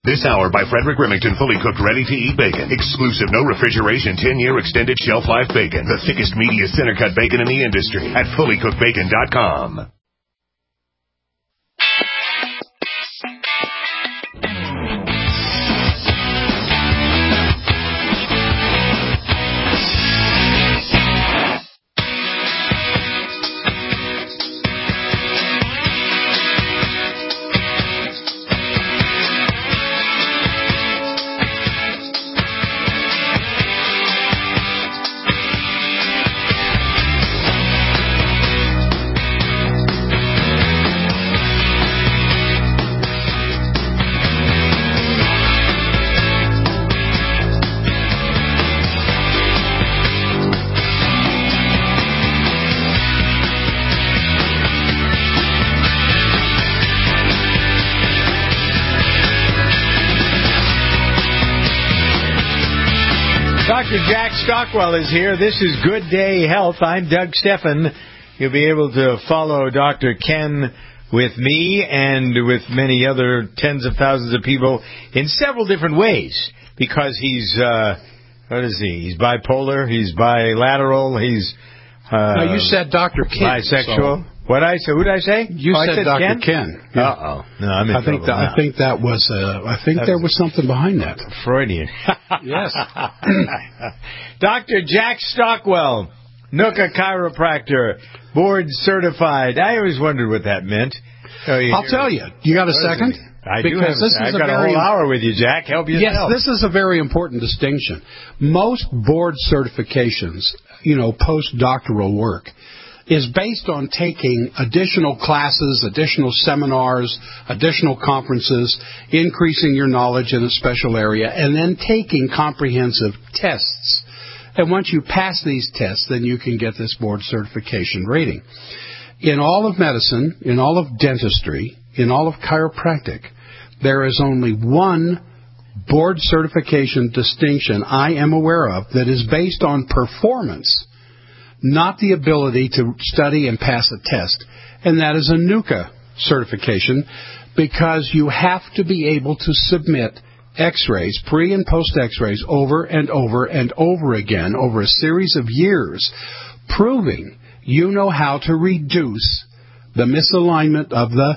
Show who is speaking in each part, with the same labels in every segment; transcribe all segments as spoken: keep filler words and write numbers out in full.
Speaker 1: This hour by Frederick Remington, fully cooked, ready-to-eat bacon. Exclusive, no refrigeration, ten-year extended shelf life bacon. The thickest, meatiest, center-cut bacon in the industry at fully cooked bacon dot com.
Speaker 2: Doctor Jack Stockwell is here. This is Good Day Health. I'm Doug Steffen. You'll be able to follow Doctor Ken with me and with many other tens of thousands of people in several different ways because he's, uh, what is he? He's bipolar, he's bilateral, he's uh,
Speaker 3: no, you said Doctor Ken.
Speaker 2: Bisexual. So. What I say? Who did I say?
Speaker 3: You
Speaker 2: oh,
Speaker 3: said,
Speaker 2: said
Speaker 3: Doctor
Speaker 2: Ken.
Speaker 3: Ken.
Speaker 2: Yeah. Uh oh. No, I'm in
Speaker 3: I think that,
Speaker 2: now.
Speaker 3: I think that was. Uh, I think That's there was something behind that.
Speaker 2: Freudian.
Speaker 3: Yes.
Speaker 2: Doctor Jack Stockwell, Nooka chiropractor, board certified. I always wondered what that meant. Oh,
Speaker 3: I'll tell you. You got a second?
Speaker 2: I
Speaker 3: because
Speaker 2: do have,
Speaker 3: this
Speaker 2: I've
Speaker 3: is a
Speaker 2: got
Speaker 3: very,
Speaker 2: a whole hour with you, Jack. Help yourself.
Speaker 3: Yes, this is a very important distinction. Most board certifications, you know, postdoctoral work, is based on taking additional classes, additional seminars, additional conferences, increasing your knowledge in a special area, and then taking comprehensive tests. And once you pass these tests, then you can get this board certification rating. In all of medicine, in all of dentistry, in all of chiropractic, there is only one board certification distinction I am aware of that is based on performance, not the ability to study and pass a test, and that is a Nooka certification, because you have to be able to submit x-rays, pre- and post-x-rays, over and over and over again over a series of years, proving you know how to reduce the misalignment of the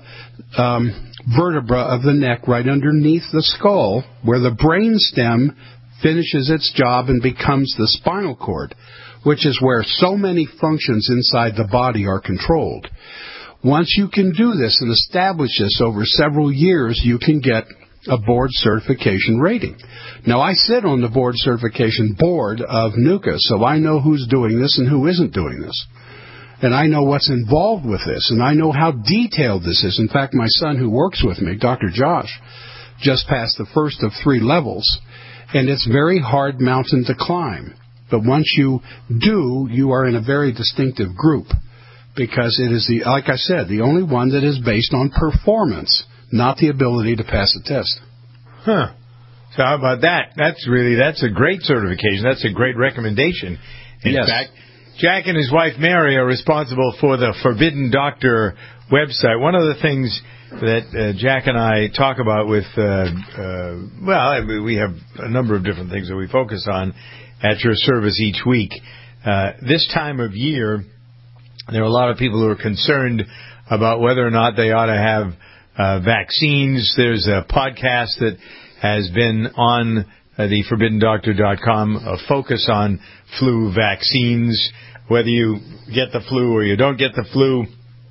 Speaker 3: um, vertebra of the neck right underneath the skull, where the brain stem finishes its job and becomes the spinal cord, which is where so many functions inside the body are controlled. Once you can do this and establish this over several years, you can get a board certification rating. Now, I sit on the board certification board of Nooka, so I know who's doing this and who isn't doing this. And I know what's involved with this, and I know how detailed this is. In fact, my son who works with me, Doctor Josh, just passed the first of three levels, and it's a very hard mountain to climb. But once you do, you are in a very distinctive group, because it is, the, like I said, the only one that is based on performance, not the ability to pass a test.
Speaker 2: Huh. So how about that? That's really, that's a great certification. That's a great recommendation. In
Speaker 3: yes.
Speaker 2: fact, Jack and his wife Mary are responsible for the Forbidden Doctor website. One of the things that uh, Jack and I talk about with, uh, uh, well, we have a number of different things that we focus on at your service each week. Uh, this time of year, there are a lot of people who are concerned about whether or not they ought to have uh, vaccines. There's a podcast that has been on uh, the forbidden doctor dot com, a focus on flu vaccines, whether you get the flu or you don't get the flu,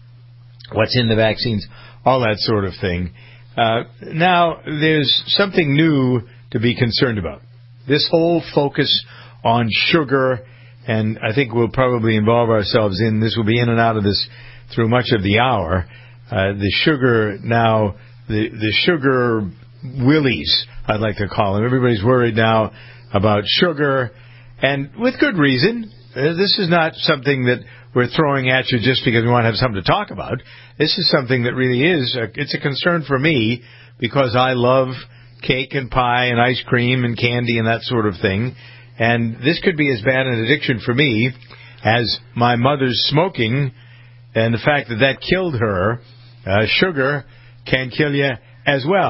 Speaker 2: what's in the vaccines, all that sort of thing. Uh, now, there's something new to be concerned about. This whole focus on sugar, and I think we'll probably involve ourselves in, this will be in and out of this through much of the hour, uh, the sugar now, the, the sugar willies, I'd like to call them. Everybody's worried now about sugar, and with good reason. Uh, this is not something that we're throwing at you just because we want to have something to talk about. This is something that really is, a, it's a concern for me because I love cake and pie and ice cream and candy and that sort of thing. And this could be as bad an addiction for me as my mother's smoking, and the fact that that killed her. Uh, sugar can kill you as well.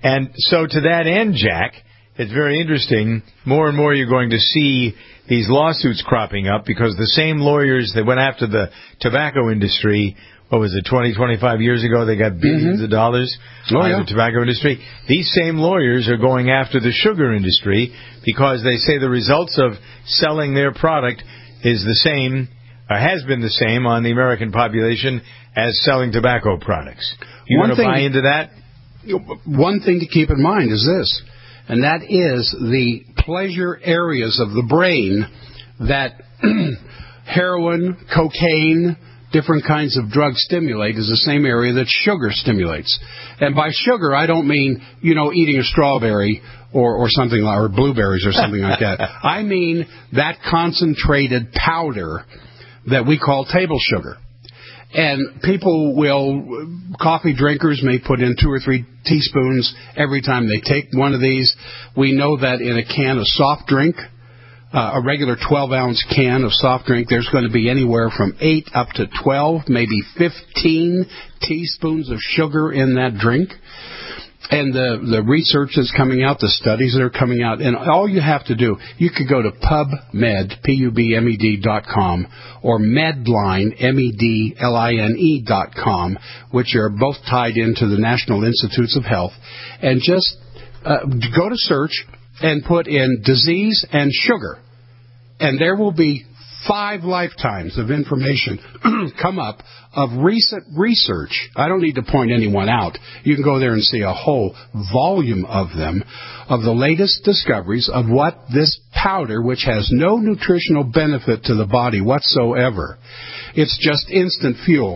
Speaker 2: And so to that end, Jack, it's very interesting. More and more you're going to see these lawsuits cropping up because the same lawyers that went after the tobacco industry, what was it, twenty, twenty-five years ago, they got billions mm-hmm. of dollars
Speaker 3: oh,
Speaker 2: out
Speaker 3: yeah.
Speaker 2: of the tobacco industry. These same lawyers are going after the sugar industry because they say the results of selling their product is the same, or has been the same on the American population as selling tobacco products. You want to buy into that?
Speaker 3: One thing to keep in mind is this, and that is the pleasure areas of the brain that heroin, cocaine, different kinds of drugs stimulate is the same area that sugar stimulates. And by sugar, I don't mean, you know, eating a strawberry or, or something like, or blueberries or something like that. I mean that concentrated powder that we call table sugar. And people will, coffee drinkers may put in two or three teaspoons every time they take one of these. We know that in a can of soft drink, uh, a regular twelve-ounce can of soft drink, there's going to be anywhere from eight up to twelve, maybe fifteen teaspoons of sugar in that drink. And the, the research that's coming out, the studies that are coming out, and all you have to do, you could go to PubMed, P U B M E D dot com, or Medline, M E D L I N E dot com, which are both tied into the National Institutes of Health, and just uh, go to search and put in disease and sugar, and there will be five lifetimes of information come up of recent research. I don't need to point anyone out. You can go there and see a whole volume of them, of the latest discoveries of what this powder, which has no nutritional benefit to the body whatsoever, it's just instant fuel.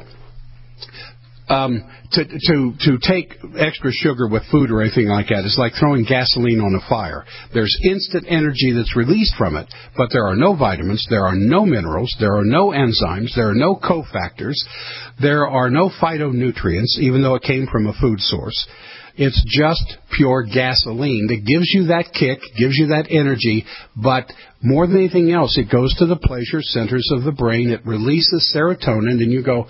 Speaker 3: Um, to, to, to take extra sugar with food or anything like that is like throwing gasoline on a fire. There's instant energy that's released from it, but there are no vitamins, there are no minerals, there are no enzymes, there are no cofactors, there are no phytonutrients, even though it came from a food source. It's just pure gasoline that gives you that kick, gives you that energy, but more than anything else, it goes to the pleasure centers of the brain, it releases serotonin, and you go,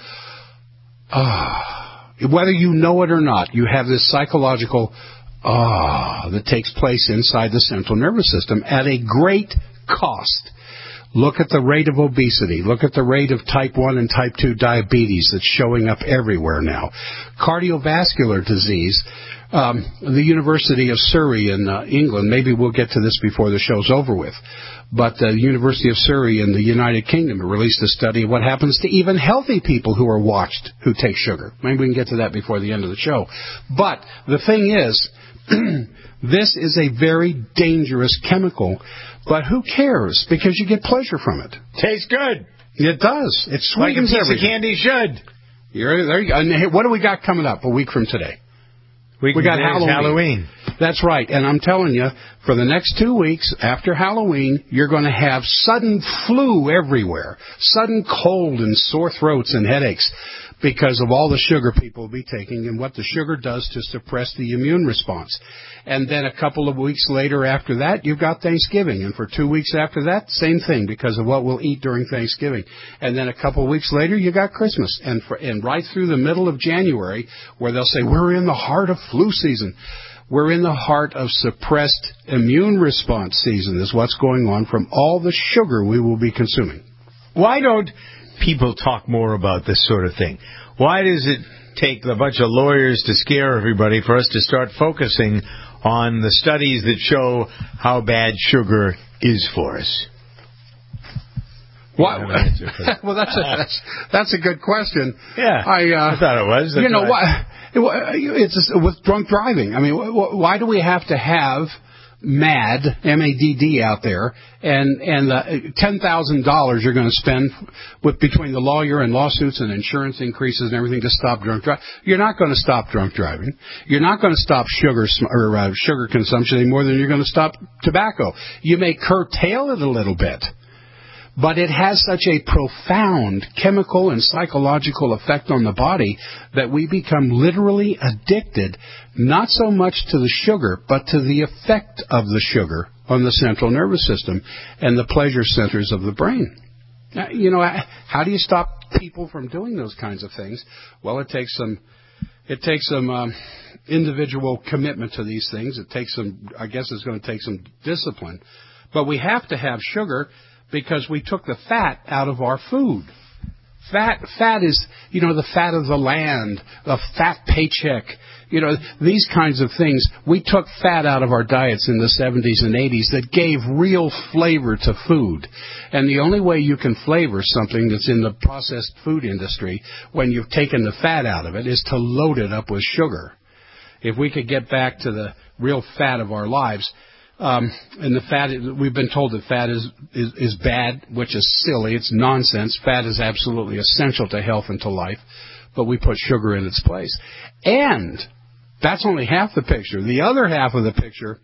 Speaker 3: ah, whether you know it or not, you have this psychological ah that takes place inside the central nervous system at a great cost. Look at the rate of obesity. Look at the rate of type one and type two diabetes that's showing up everywhere now. Cardiovascular disease. Um, the University of Surrey in uh, England, maybe we'll get to this before the show's over with, but the University of Surrey in the United Kingdom released a study of what happens to even healthy people who are watched who take sugar. Maybe we can get to that before the end of the show. But the thing is, this is a very dangerous chemical, but who cares? Because you get pleasure from it.
Speaker 2: Tastes good.
Speaker 3: It does. It sweetens
Speaker 2: like a piece
Speaker 3: everything.
Speaker 2: of candy should.
Speaker 3: You're, there you go. And hey, what do we got coming up a week from today?
Speaker 2: We,
Speaker 3: we got
Speaker 2: Halloween.
Speaker 3: Halloween. That's right. And I'm telling you, for the next two weeks after Halloween, you're going to have sudden flu everywhere, sudden cold and sore throats and headaches because of all the sugar people will be taking and what the sugar does to suppress the immune response. And then a couple of weeks later after that, you've got Thanksgiving. And for two weeks after that, same thing because of what we'll eat during Thanksgiving. And then a couple of weeks later, you got Christmas. And, for, and right through the middle of January, where they'll say, we're in the heart of flu season. We're in the heart of suppressed immune response season is what's going on from all the sugar we will be consuming.
Speaker 2: Why don't people talk more about this sort of thing? Why does it take a bunch of lawyers to scare everybody for us to start focusing on the studies that show how bad sugar is for us?
Speaker 3: What? Well, that's a, that's that's a good question.
Speaker 2: Yeah,
Speaker 3: I, uh,
Speaker 2: I thought it was. That's
Speaker 3: you know,
Speaker 2: why.
Speaker 3: why, it's just with drunk driving. I mean, why do we have to have MAD, M A D D out there, and and the ten thousand dollars you're going to spend with between the lawyer and lawsuits and insurance increases and everything to stop drunk driving? You're not going to stop drunk driving. You're not going to stop sugar or uh, sugar consumption any more than you're going to stop tobacco. You may curtail it a little bit. But it has such a profound chemical and psychological effect on the body that we become literally addicted, not so much to the sugar, but to the effect of the sugar on the central nervous system and the pleasure centers of the brain. Now, you know, how do you stop people from doing those kinds of things? Well, it takes some, it takes some um, individual commitment to these things. It takes some, I guess it's going to take some discipline. But we have to have sugar because we took the fat out of our food. Fat, fat is, you know, the fat of the land, a fat paycheck, you know, these kinds of things. We took fat out of our diets in the seventies and eighties that gave real flavor to food. And the only way you can flavor something that's in the processed food industry when you've taken the fat out of it is to load it up with sugar. If we could get back to the real fat of our lives, Um, and the fat, we've been told that fat is, is, is bad, which is silly. It's nonsense. Fat is absolutely essential to health and to life, but we put sugar in its place. And that's only half the picture. The other half of the picture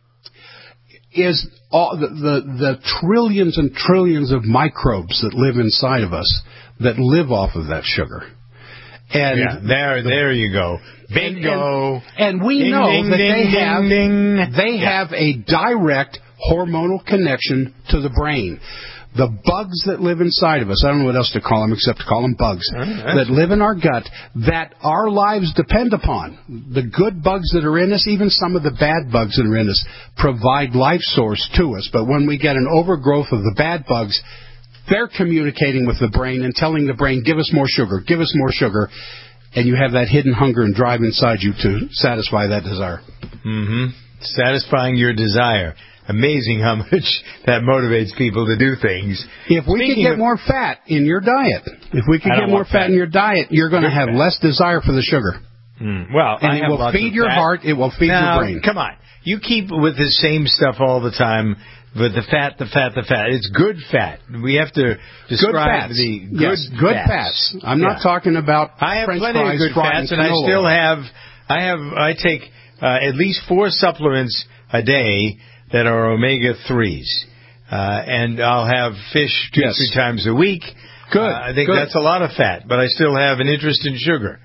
Speaker 3: is all the, the, the trillions and trillions of microbes that live inside of us that live off of that sugar. And
Speaker 2: yeah, there,
Speaker 3: the,
Speaker 2: there you go. Bingo.
Speaker 3: And, and, and we
Speaker 2: ding,
Speaker 3: know
Speaker 2: ding,
Speaker 3: that
Speaker 2: ding,
Speaker 3: they
Speaker 2: ding,
Speaker 3: have
Speaker 2: ding.
Speaker 3: they
Speaker 2: yeah.
Speaker 3: have a direct hormonal connection to the brain. The bugs that live inside of us, I don't know what else to call them except to call them bugs,
Speaker 2: right.
Speaker 3: that live in our gut, that our lives depend upon. The good bugs that are in us, even some of the bad bugs that are in us, provide life source to us. But when we get an overgrowth of the bad bugs, they're communicating with the brain and telling the brain, give us more sugar, give us more sugar. And you have that hidden hunger and drive inside you to satisfy that desire.
Speaker 2: Mm-hmm. Satisfying your desire. Amazing how much that motivates people to do things.
Speaker 3: If we
Speaker 2: Speaking
Speaker 3: could get
Speaker 2: of,
Speaker 3: more fat in your diet, if we could
Speaker 2: I
Speaker 3: get more fat, fat in your diet, you're going to have
Speaker 2: fat.
Speaker 3: less desire for the sugar.
Speaker 2: Mm, well,
Speaker 3: and
Speaker 2: I
Speaker 3: it
Speaker 2: have
Speaker 3: will
Speaker 2: lots
Speaker 3: feed
Speaker 2: of
Speaker 3: your
Speaker 2: fat.
Speaker 3: heart. It will feed
Speaker 2: now,
Speaker 3: your brain.
Speaker 2: Come on. You keep with the same stuff all the time. But the fat, the fat, the fat. It's good fat. We have to describe
Speaker 3: good
Speaker 2: the good,
Speaker 3: yes, good
Speaker 2: fats.
Speaker 3: fats. I'm
Speaker 2: yeah.
Speaker 3: not talking about
Speaker 2: I have
Speaker 3: French
Speaker 2: plenty
Speaker 3: fries,
Speaker 2: of good fats, and I
Speaker 3: canola.
Speaker 2: still have. I have. I take uh, at least four supplements a day that are omega threes, uh, and I'll have fish two,
Speaker 3: yes.
Speaker 2: three times a week.
Speaker 3: Good.
Speaker 2: Uh, I think
Speaker 3: good.
Speaker 2: that's a lot of fat, but I still have an interest in sugar.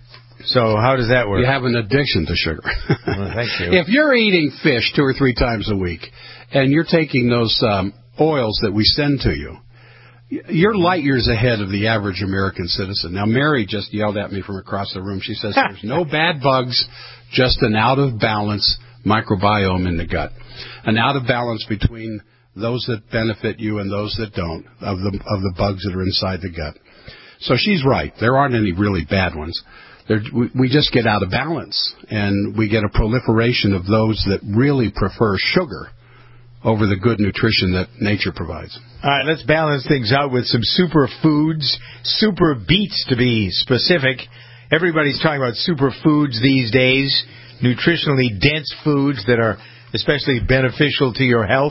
Speaker 2: So how does that work?
Speaker 3: You have an addiction to sugar.
Speaker 2: Well, thank you.
Speaker 3: If you're eating fish two or three times a week, and you're taking those um, oils that we send to you, you're light years ahead of the average American citizen. Now, Mary just yelled at me from across the room. She says there's no bad bugs, just an out-of-balance microbiome in the gut. An out-of-balance between those that benefit you and those that don't, of the of the bugs that are inside the gut. So she's right. There aren't any really bad ones. There, we, we just get out of balance, and we get a proliferation of those that really prefer sugar over the good nutrition that nature provides.
Speaker 2: All right, let's balance things out with some super foods, super beets to be specific. Everybody's talking about super foods these days, nutritionally dense foods that are especially beneficial to your health.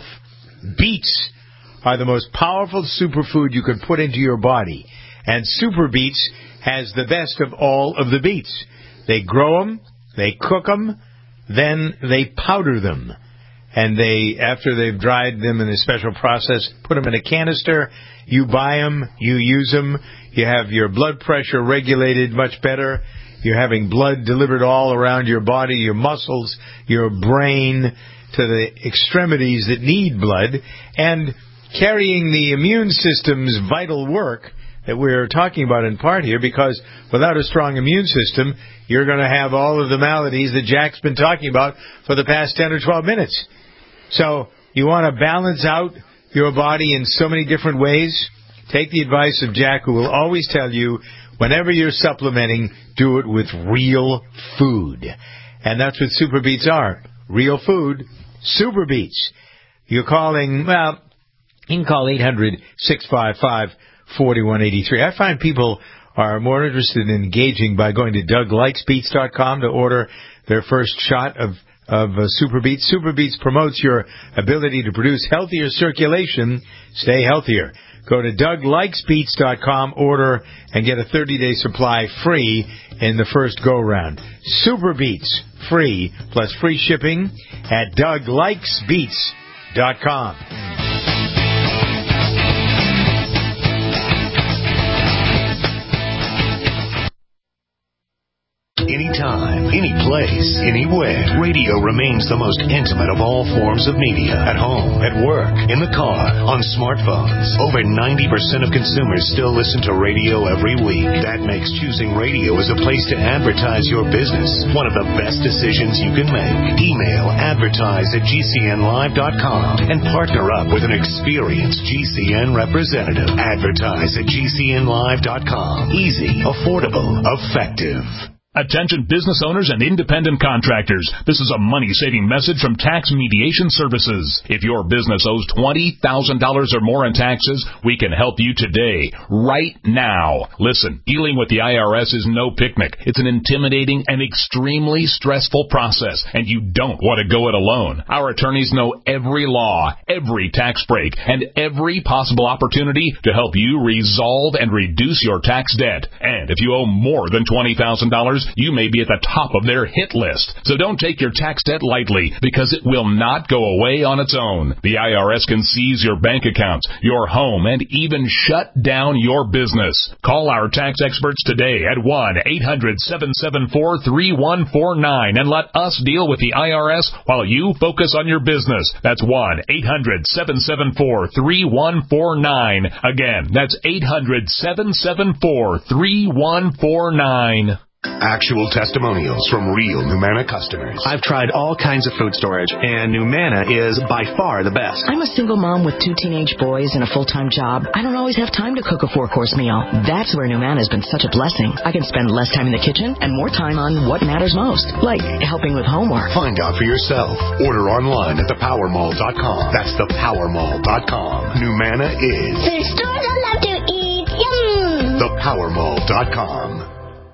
Speaker 2: Beets are the most powerful superfood you can put into your body, and Super Beets has the best of all of the beets. They grow them, they cook them, then they powder them. And they, after they've dried them in a special process, put them in a canister. You buy them, you use them. You have your blood pressure regulated much better. You're having blood delivered all around your body, your muscles, your brain, to the extremities that need blood, and carrying the immune system's vital work that we're talking about in part here, because without a strong immune system, you're going to have all of the maladies that Jack's been talking about for the past ten or twelve minutes. So you want to balance out your body in so many different ways? Take the advice of Jack, who will always tell you, whenever you're supplementing, do it with real food. And that's what Super Beets are. Real food, Super Beets. You're calling, well, you can call eight hundred, six five five, four one eight three. I find people are more interested in engaging by going to Doug Likes Beets dot com to order their first shot of of uh, Super Beets. Super Beets promotes your ability to produce healthier circulation. Stay healthier. Go to Doug Likes Beets dot com, order, and get a thirty-day supply free in the first go-round. Super Beets, free, plus free shipping at Doug Likes Beets dot com.
Speaker 1: Anytime, any place, anywhere. Radio remains the most intimate of all forms of media. At home, at work, in the car, on smartphones. Over ninety percent of consumers still listen to radio every week. That makes choosing radio as a place to advertise your business one of the best decisions you can make. Email advertise at G C N live dot com and partner up with an experienced G C N representative. Advertise at G C N live dot com. Easy, affordable, effective.
Speaker 4: Attention business owners and independent contractors. This is a money-saving message from Tax Mediation Services. If your business owes twenty thousand dollars or more in taxes, we can help you today, right now. Listen, dealing with the I R S is no picnic. It's an intimidating and extremely stressful process, and you don't want to go it alone. Our attorneys know every law, every tax break, and every possible opportunity to help you resolve and reduce your tax debt. And if you owe more than twenty thousand dollars, you may be at the top of their hit list. So don't take your tax debt lightly, because it will not go away on its own. The I R S can seize your bank accounts, your home, and even shut down your business. Call our tax experts today at one eight hundred seven seven four three one four nine and let us deal with the I R S while you focus on your business. That's one eight hundred seven seven four three one four nine. Again, that's eight hundred seven seven four three one four nine.
Speaker 1: Actual testimonials from real Numanna customers.
Speaker 5: I've tried all kinds of food storage, and Numanna is by far the best.
Speaker 6: I'm a single mom with two teenage boys and a full-time job. I don't always have time to cook a four-course meal. That's where Numanna has been such a blessing. I can spend less time in the kitchen and more time on what matters most, like helping with homework.
Speaker 1: Find out for yourself. Order online at the power mall dot com. That's the power mall dot com. Numanna is
Speaker 7: the stores I love to eat. Yum!
Speaker 1: the power mall dot com.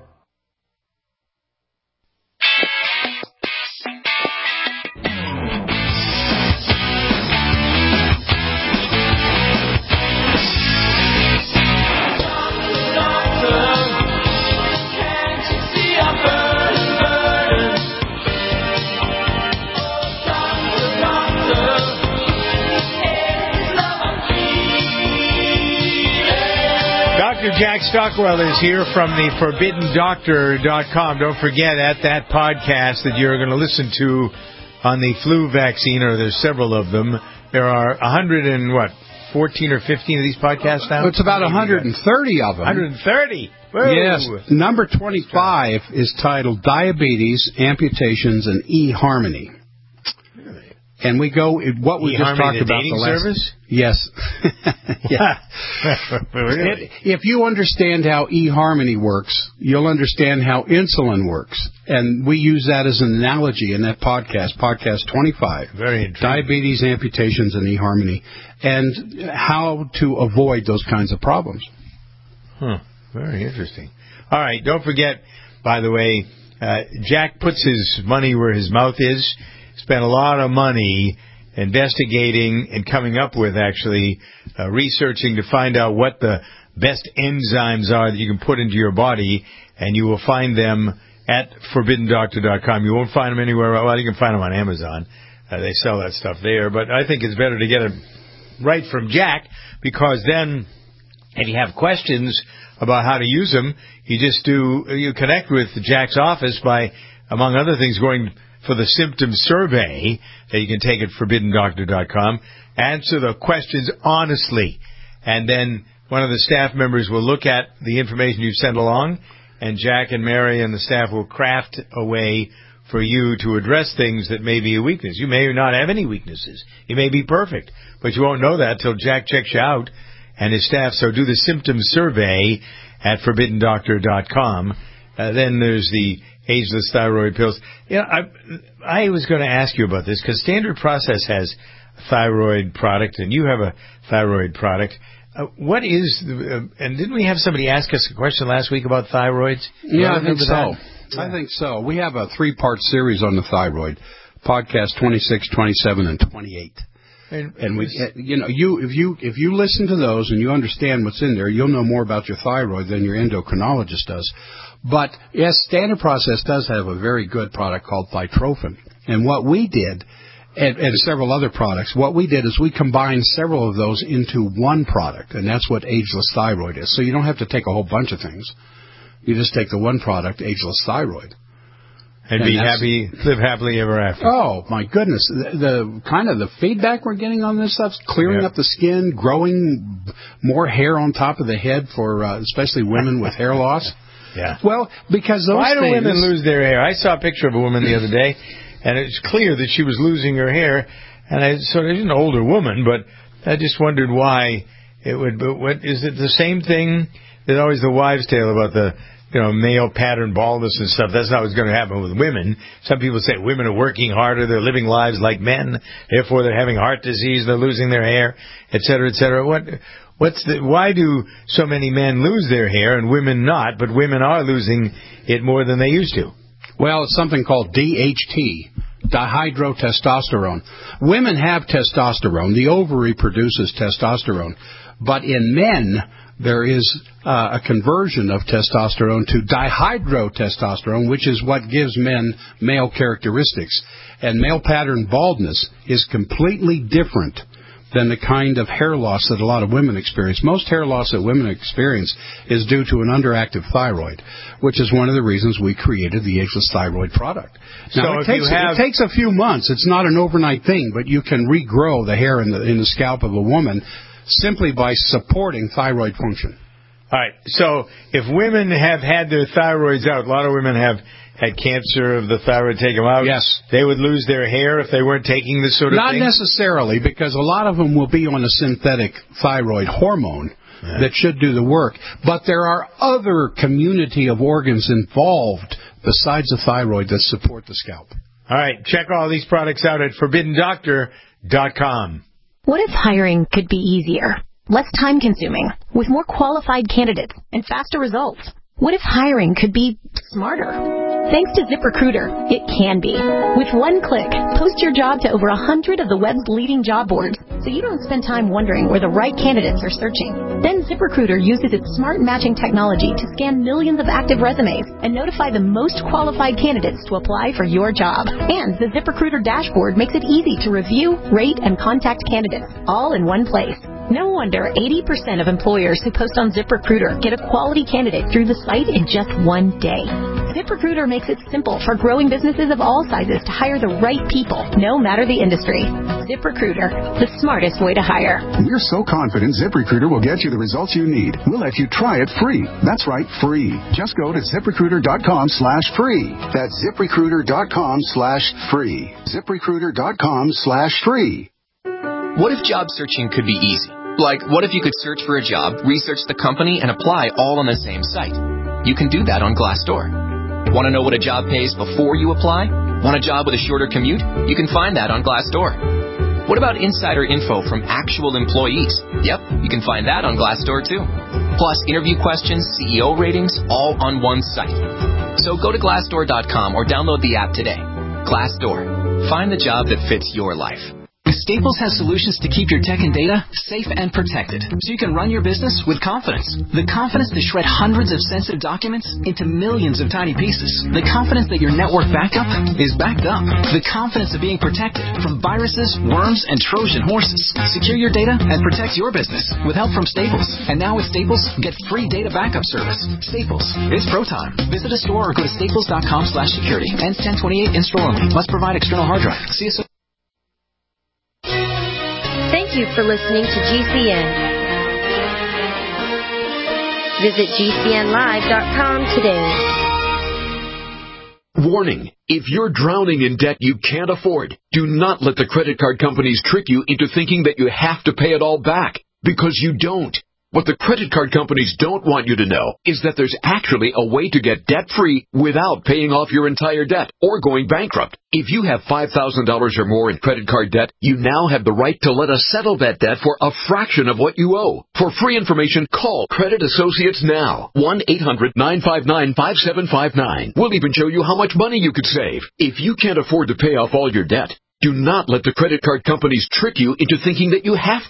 Speaker 2: Doctor Jack Stockwell is here from the forbidden doctor dot com. Don't forget, at that podcast that you're going to listen to on the flu vaccine, or there's several of them, there are one hundred and what, fourteen or fifteen of these podcasts now?
Speaker 3: It's about one hundred thirty of them.
Speaker 2: one hundred thirty? Whoa.
Speaker 3: Yes. Number twenty-five is titled Diabetes, Amputations, and eHarmony. And we go, what we just talked about the last...
Speaker 2: service?
Speaker 3: Yes. Yeah.
Speaker 2: Really?
Speaker 3: It, if you understand how eHarmony works, you'll understand how insulin works. And we use that as an analogy in that podcast, podcast twenty-five.
Speaker 2: Very interesting.
Speaker 3: Diabetes, amputations, and eHarmony. And how to avoid those kinds of problems.
Speaker 2: Huh. Very interesting. All right. Don't forget, by the way, uh, Jack puts his money where his mouth is. Spent a lot of money investigating and coming up with, actually, uh, researching to find out what the best enzymes are that you can put into your body, and you will find them at forbidden doctor dot com. You won't find them anywhere. Well, you can find them on Amazon. Uh, they sell that stuff there. But I think it's better to get it right from Jack, because then if you have questions about how to use them, you just do, you connect with Jack's office by, among other things, going for the symptom survey that you can take at forbidden doctor dot com. Answer the questions honestly, and then one of the staff members will look at the information you've sent along, and Jack and Mary and the staff will craft a way for you to address things that may be a weakness. You may not have any weaknesses. You may be perfect, but you won't know that till Jack checks you out and his staff. So do the symptom survey at forbidden doctor dot com. Uh, then there's the ageless thyroid pills. You know, I, I was going to ask you about this, because Standard Process has a thyroid product, and you have a thyroid product. Uh, what is, the, uh, and didn't we have somebody ask us a question last week about thyroids?
Speaker 3: Yeah, I think so.
Speaker 2: That?
Speaker 3: I think so. We have a three-part series on the thyroid, podcast twenty-six, twenty-seven, and twenty-eight. And, and we, you know, you if you if you listen to those and you understand what's in there, you'll know more about your thyroid than your endocrinologist does. But yes, Standard Process does have a very good product called Thytrophin. And what we did, and, and several other products, what we did is we combined several of those into one product, and that's what Ageless Thyroid is. So you don't have to take a whole bunch of things. You just take the one product, Ageless Thyroid.
Speaker 2: And, and be happy, live happily ever after.
Speaker 3: Oh, my goodness. The, the kind of the feedback we're getting on this stuff, clearing yep. up the skin, growing more hair on top of the head for uh, especially women with hair loss.
Speaker 2: Yeah.
Speaker 3: Well, because those
Speaker 2: Why do
Speaker 3: things...
Speaker 2: women lose their hair? I saw a picture of a woman the other day, and it's clear that she was losing her hair. And I sort of, she's an older woman, but I just wondered why it would. But what is it? The same thing? There's always the wives' tale about the, you know, male pattern baldness and stuff. That's not what's going to happen with women. Some people say women are working harder, they're living lives like men, therefore they're having heart disease, they're losing their hair, et cetera, et cetera. What, what's the, why do so many men lose their hair and women not, but women are losing it more than they used to?
Speaker 3: Well, it's something called D H T, dihydrotestosterone. Women have testosterone. The ovary produces testosterone. But in men, there is uh, a conversion of testosterone to dihydrotestosterone, which is what gives men male characteristics. And male pattern baldness is completely different than the kind of hair loss that a lot of women experience. Most hair loss that women experience is due to an underactive thyroid, which is one of the reasons we created the Ageless Thyroid product. Now,
Speaker 2: so
Speaker 3: it, takes, have... it takes a few months. It's not an overnight thing, but you can regrow the hair in the, in the scalp of a woman simply by supporting thyroid function.
Speaker 2: All right. So if women have had their thyroids out, a lot of women have had cancer of the thyroid, take them out.
Speaker 3: Yes.
Speaker 2: They would lose their hair if they weren't taking this sort of
Speaker 3: Not
Speaker 2: thing?
Speaker 3: Not necessarily, because a lot of them will be on a synthetic thyroid hormone yeah. that should do the work. But there are other community of organs involved besides the thyroid that support the scalp.
Speaker 2: All right. Check all these products out at forbidden doctor dot com.
Speaker 8: What if hiring could be easier, less time-consuming, with more qualified candidates and faster results? What if hiring could be smarter? Thanks to ZipRecruiter, it can be. With one click, post your job to over one hundred of the web's leading job boards, so you don't spend time wondering where the right candidates are searching. Then ZipRecruiter uses its smart matching technology to scan millions of active resumes and notify the most qualified candidates to apply for your job. And the ZipRecruiter dashboard makes it easy to review, rate, and contact candidates, all in one place. No wonder eighty percent of employers who post on ZipRecruiter get a quality candidate through the site in just one day. ZipRecruiter makes it simple for growing businesses of all sizes to hire the right people, no matter the industry. ZipRecruiter, the smartest way to hire.
Speaker 9: We're so confident ZipRecruiter will get you the results you need. We'll let you try it free. That's right, free. Just go to ZipRecruiter.com slash free. That's ZipRecruiter.com slash free. ZipRecruiter.com slash free.
Speaker 10: What if job searching could be easy? Like, what if you could search for a job, research the company, and apply all on the same site? You can do that on Glassdoor. Want to know what a job pays before you apply? Want a job with a shorter commute? You can find that on Glassdoor. What about insider info from actual employees? Yep, you can find that on Glassdoor too. Plus, interview questions, C E O ratings, all on one site. So go to Glassdoor dot com or download the app today. Glassdoor. Find the job that fits your life.
Speaker 11: Staples has solutions to keep your tech and data safe and protected, so you can run your business with confidence. The confidence to shred hundreds of sensitive documents into millions of tiny pieces. The confidence that your network backup is backed up. The confidence of being protected from viruses, worms, and Trojan horses. Secure your data and protect your business with help from Staples. And now with Staples, get free data backup service. Staples. It's pro time. Visit a store or go to staples.com slash security. Ends ten twenty-eight in store only. Must provide external hard drive. See you soon.
Speaker 12: Thank you for listening to G C N. Visit G C N live dot com today.
Speaker 13: Warning. If you're drowning in debt you can't afford, do not let the credit card companies trick you into thinking that you have to pay it all back, because you don't. What the credit card companies don't want you to know is that there's actually a way to get debt-free without paying off your entire debt or going bankrupt. If you have five thousand dollars or more in credit card debt, you now have the right to let us settle that debt for a fraction of what you owe. For free information, call Credit Associates now. one eight hundred nine five nine five seven five nine. We'll even show you how much money you could save. If you can't afford to pay off all your debt, do not let the credit card companies trick you into thinking that you have to.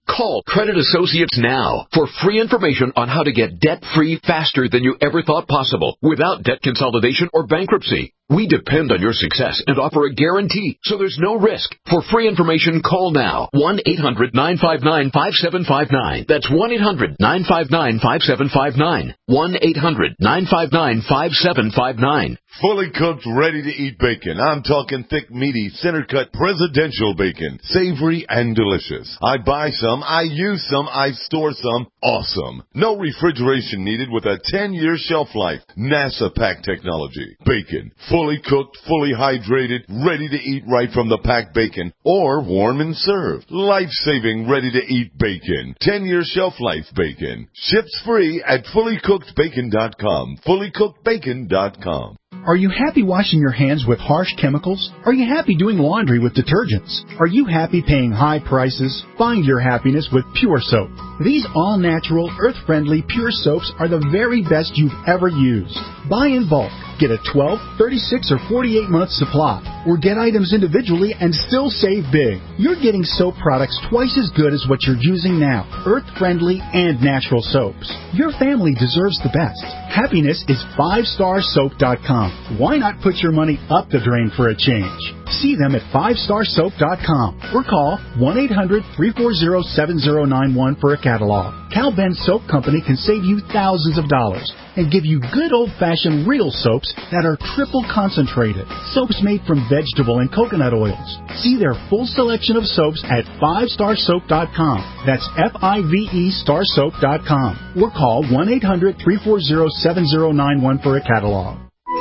Speaker 13: Call Credit Associates now for free information on how to get debt-free faster than you ever thought possible without debt consolidation or bankruptcy. We depend on your success and offer a guarantee, so there's no risk. For free information, call now. one eight hundred nine five nine five seven five nine. That's one eight hundred nine five nine five seven five nine. one eight hundred nine five nine five seven five nine.
Speaker 14: Fully cooked, ready-to-eat bacon. I'm talking thick, meaty, center-cut presidential bacon. Savory and delicious. I buy some, I use some, I store some. Awesome. No refrigeration needed with a ten-year shelf life. NASA pack technology. Bacon. Fully cooked, fully hydrated, ready to eat right from the packed bacon, or warm and served. Life-saving, ready-to-eat bacon. ten-year shelf life bacon. Ships free at fully cooked bacon dot com. fully cooked bacon dot com.
Speaker 15: Are you happy washing your hands with harsh chemicals? Are you happy doing laundry with detergents? Are you happy paying high prices? Find your happiness with Pure Soap. These all-natural, earth-friendly Pure Soaps are the very best you've ever used. Buy in bulk. Get a twelve, thirty-six, or forty-eight month supply. Or get items individually and still save big. You're getting soap products twice as good as what you're using now. Earth-friendly and natural soaps. Your family deserves the best. Happiness is five star soap dot com. Why not put your money up the drain for a change? See them at five star soap dot com or call one eight hundred three four zero seven zero nine one for a catalog. Cal Ben Soap Company can save you thousands of dollars and give you good old-fashioned real soaps that are triple concentrated. Soaps made from vegetable and coconut oils. See their full selection of soaps at five star soap dot com. That's F I V E star soap dot com. Or call one eight hundred three four zero seven zero nine one for a catalog.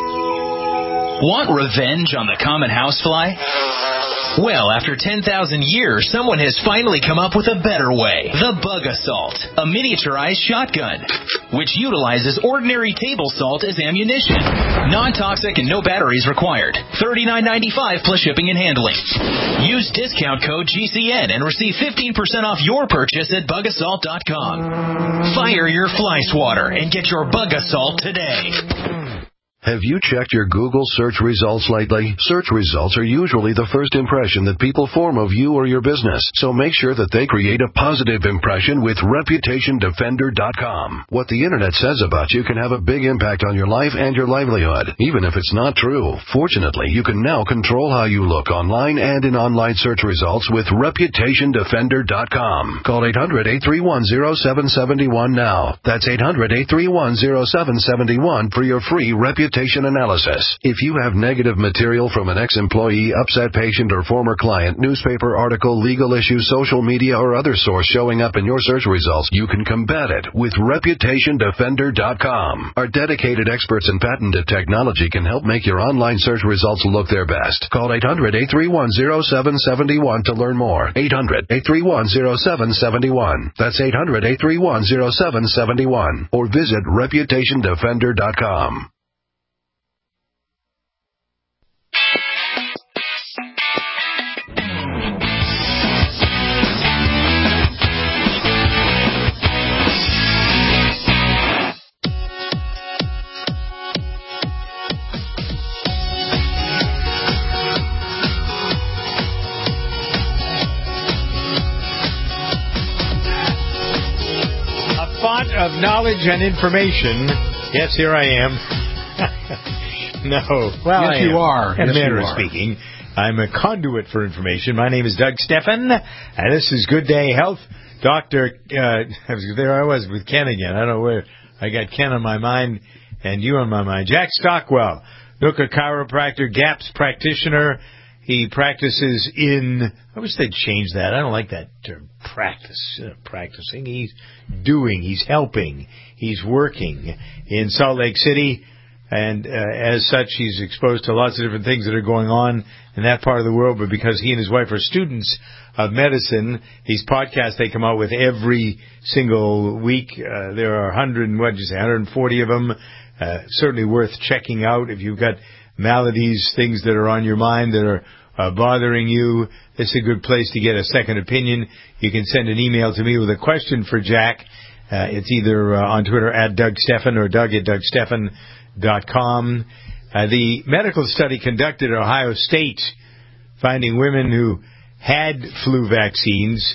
Speaker 16: Want revenge on the common housefly? Well, after ten thousand years, someone has finally come up with a better way. The Bug Assault, a miniaturized shotgun, which utilizes ordinary table salt as ammunition. Non-toxic and no batteries required. thirty-nine ninety-five plus shipping and handling. Use discount code G C N and receive fifteen percent off your purchase at bug assault dot com. Fire your fly swatter and get your Bug Assault today.
Speaker 17: Have you checked your Google search results lately? Search results are usually the first impression that people form of you or your business, so make sure that they create a positive impression with reputation defender dot com. What the internet says about you can have a big impact on your life and your livelihood, even if it's not true. Fortunately, you can now control how you look online and in online search results with reputation defender dot com. Call eight hundred eight three one zero seven seven one now. That's eight hundred eight three one zero seven seven one for your free reputation analysis. If you have negative material from an ex-employee, upset patient, or former client, newspaper article, legal issue, social media, or other source showing up in your search results, you can combat it with reputation defender dot com. Our dedicated experts in patented technology can help make your online search results look their best. Call eight hundred eight three one zero seven seven one to learn more. eight hundred eight three one zero seven seven one. That's eight hundred eight three one zero seven seven one. Or visit reputation defender dot com.
Speaker 2: Of knowledge and information. Yes, here I am. No. Well,
Speaker 3: yes,
Speaker 2: I
Speaker 3: you
Speaker 2: am.
Speaker 3: are.
Speaker 2: In
Speaker 3: yes,
Speaker 2: a manner
Speaker 3: you
Speaker 2: of
Speaker 3: are.
Speaker 2: speaking. I'm a conduit for information. My name is Doug Steffen, and this is Good Day Health. Doctor, uh, there I was with Ken again. I don't know where I got Ken on my mind and you on my mind. Jack Stockwell, Nooka chiropractor, GAPS practitioner. He practices in, I wish they'd change that. I don't like that term, practice, uh, practicing. He's doing, he's helping, he's working in Salt Lake City. And uh, as such, he's exposed to lots of different things that are going on in that part of the world. But because he and his wife are students of medicine, these podcasts they come out with every single week. Uh, there are one hundred, what did you say, one hundred forty of them. Uh, certainly worth checking out if you've got maladies, things that are on your mind that are uh, bothering you. This is a good place to get a second opinion. You can send an email to me with a question for Jack. Uh, it's either uh, on Twitter at Doug Steffen or Doug at Doug Steffen dot com. Uh, the medical study conducted at Ohio State finding women who had flu vaccines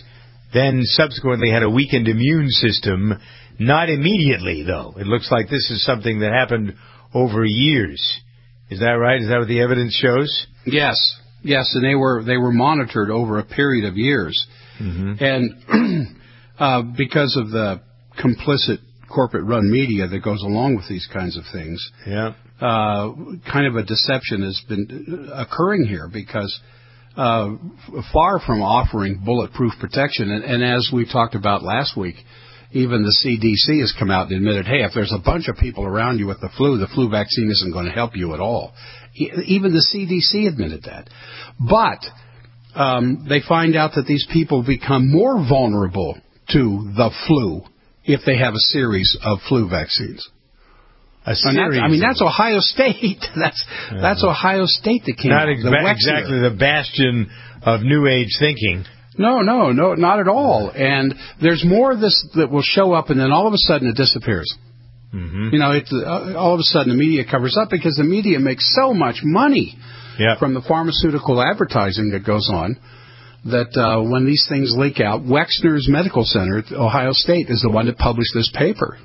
Speaker 2: then subsequently had a weakened immune system. Not immediately, though. It looks like this is something that happened over years. Is that right? Is that what the evidence shows?
Speaker 3: Yes. Yes, and they were they were monitored over a period of years. Mm-hmm. And uh, because of the complicit corporate-run media that goes along with these kinds of things,
Speaker 2: yeah,
Speaker 3: uh, kind of a deception has been occurring here because uh, far from offering bulletproof protection, and, and as we talked about last week, even the C D C has come out and admitted, hey, if there's a bunch of people around you with the flu, the flu vaccine isn't going to help you at all. Even the C D C admitted that. But um, they find out that these people become more vulnerable to the flu if they have a series of flu vaccines.
Speaker 2: A series.
Speaker 3: I mean, that's Ohio State. that's uh, that's Ohio State that came
Speaker 2: not
Speaker 3: out.
Speaker 2: Ex- exactly the bastion of New Age thinking.
Speaker 3: No, no, no, not at all. And there's more of this that will show up, and then all of a sudden it disappears.
Speaker 2: Mm-hmm.
Speaker 3: You know, it, uh, all of a sudden the media covers up because the media makes so much money
Speaker 2: yeah.
Speaker 3: from the pharmaceutical advertising that goes on that uh, when these things leak out, Wexner's Medical Center at Ohio State is the one that published this paper.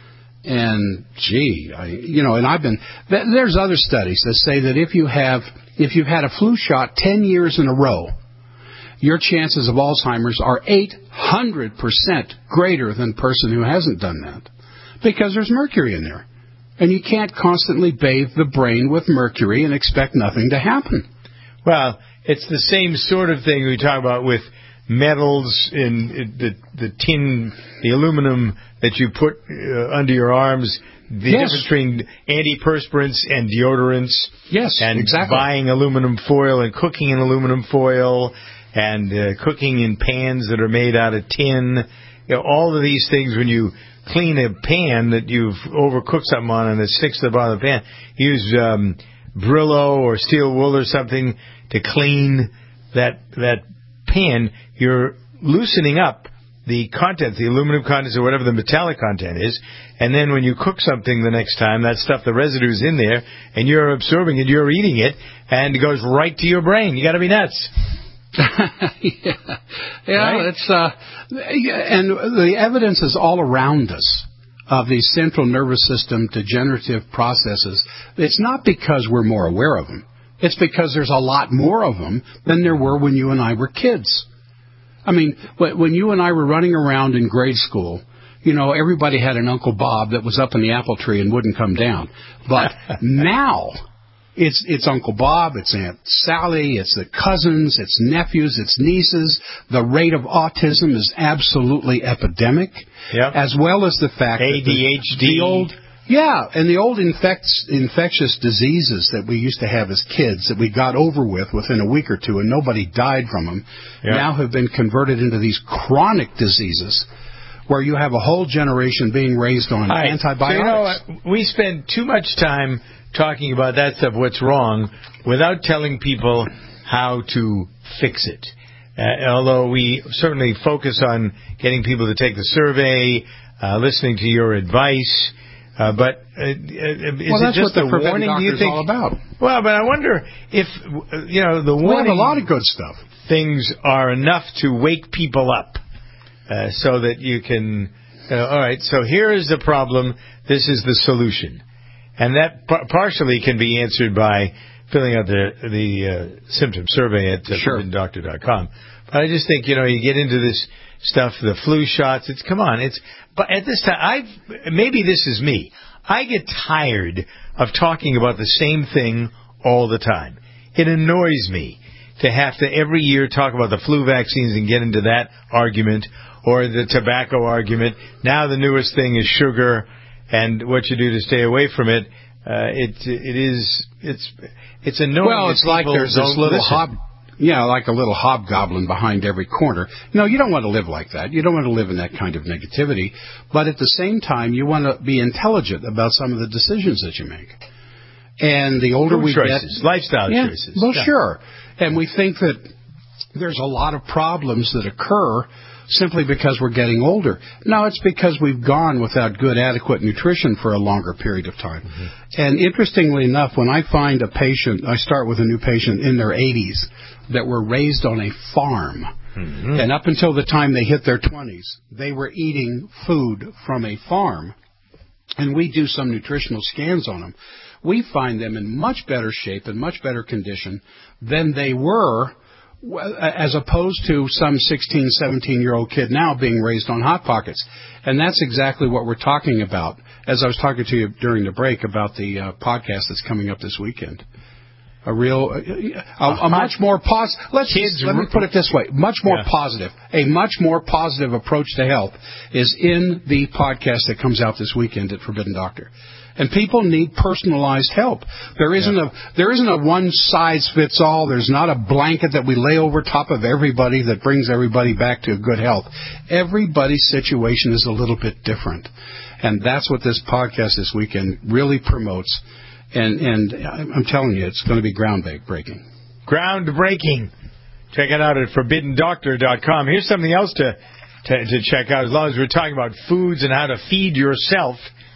Speaker 3: And gee, I, you know, and I've been th- there's other studies that say that if you have if you've had a flu shot ten years in a row, your chances of Alzheimer's are eight hundred percent greater than a person who hasn't done that. Because there's mercury in there. And you can't constantly bathe the brain with mercury and expect nothing to happen.
Speaker 2: Well, it's the same sort of thing we talk about with metals in, in the, the tin, the aluminum that you put uh, under your arms, the
Speaker 3: yes.
Speaker 2: difference between antiperspirants and deodorants.
Speaker 3: Yes,
Speaker 2: and
Speaker 3: exactly.
Speaker 2: buying aluminum foil and cooking in aluminum foil and uh, cooking in pans that are made out of tin. You know, all of these things, when you clean a pan that you've overcooked something on and it sticks to the bottom of the pan, use um, Brillo or steel wool or something to clean that that pan. You're loosening up the content, the aluminum contents or whatever the metallic content is, and then when you cook something the next time, that stuff, the residue's in there, and you're absorbing it, you're eating it, and it goes right to your brain. You got to be nuts.
Speaker 3: yeah, yeah right? it's uh, and the evidence is all around us of these central nervous system degenerative processes. It's not because we're more aware of them. It's because there's a lot more of them than there were when you and I were kids. I mean, when you and I were running around in grade school, you know, everybody had an Uncle Bob that was up in the apple tree and wouldn't come down. But now It's it's Uncle Bob, it's Aunt Sally, it's the cousins, it's nephews, it's nieces. The rate of autism is absolutely epidemic,
Speaker 2: yep.
Speaker 3: as well as the fact
Speaker 2: A D H D.
Speaker 3: that the, the old yeah, and the old infects, infectious diseases that we used to have as kids that we got over with within a week or two and nobody died from them, yep. now have been converted into these chronic diseases where you have a whole generation being raised on
Speaker 2: right.
Speaker 3: antibiotics.
Speaker 2: So, you know, we spend too much time talking about that stuff, what's wrong, without telling people how to fix it. Uh, although we certainly focus on getting people to take the survey, uh, listening to your advice, uh, but uh, is
Speaker 3: well,
Speaker 2: it just
Speaker 3: what
Speaker 2: a warning? Do you think?
Speaker 3: All about.
Speaker 2: Well, but I wonder if you know the warning.
Speaker 3: We have a lot of good stuff.
Speaker 2: Things are enough to wake people up, uh, so that you can. Uh, all right, so here is the problem. This is the solution. And that par- partially can be answered by filling out the the uh, symptom survey at uh,
Speaker 3: sure.
Speaker 2: forbidden doctor dot com. But I just think, you know, you get into this stuff, the flu shots. It's come on. It's but at this time, I've maybe this is me. I get tired of talking about the same thing all the time. It annoys me to have to every year talk about the flu vaccines and get into that argument or the tobacco argument. Now the newest thing is sugar. And what you do to stay away from it, uh, it it is it's it's annoying.
Speaker 3: Well, it's like there's this little
Speaker 2: listen.
Speaker 3: hob, yeah, like a little hobgoblin behind every corner. No, you don't want to live like that. You don't want to live in that kind of negativity. But at the same time, you want to be intelligent about some of the decisions that you make. And the older
Speaker 2: Food
Speaker 3: we
Speaker 2: choices,
Speaker 3: get,
Speaker 2: lifestyle
Speaker 3: yeah,
Speaker 2: choices.
Speaker 3: Well,
Speaker 2: yeah.
Speaker 3: sure. And we think that there's a lot of problems that occur simply because we're getting older. No, it's because we've gone without good, adequate nutrition for a longer period of time. Mm-hmm. And interestingly enough, when I find a patient, I start with a new patient in their eighties that were raised on a farm. Mm-hmm. And up until the time they hit their twenties, they were eating food from a farm. And we do some nutritional scans on them. We find them in much better shape and much better condition than they were, as opposed to some sixteen, seventeen-year-old kid now being raised on Hot Pockets. And that's exactly what we're talking about, as I was talking to you during the break about the uh, podcast that's coming up this weekend. A real, a, a, a much more positive, let's kids, let me put it this way, much more yeah. positive, a much more positive approach to health is in the podcast that comes out this weekend at Forbidden Doctor. And people need personalized help. There isn't yeah. a there isn't a one size fits all. There's not a blanket that we lay over top of everybody that brings everybody back to good health. Everybody's situation is a little bit different. And that's what this podcast this weekend really promotes. And and I'm telling you, it's going to be groundbreaking.
Speaker 2: Groundbreaking. Check it out at forbidden doctor dot com. Here's something else to, to, to check out. As long as we're talking about foods and how to feed yourself,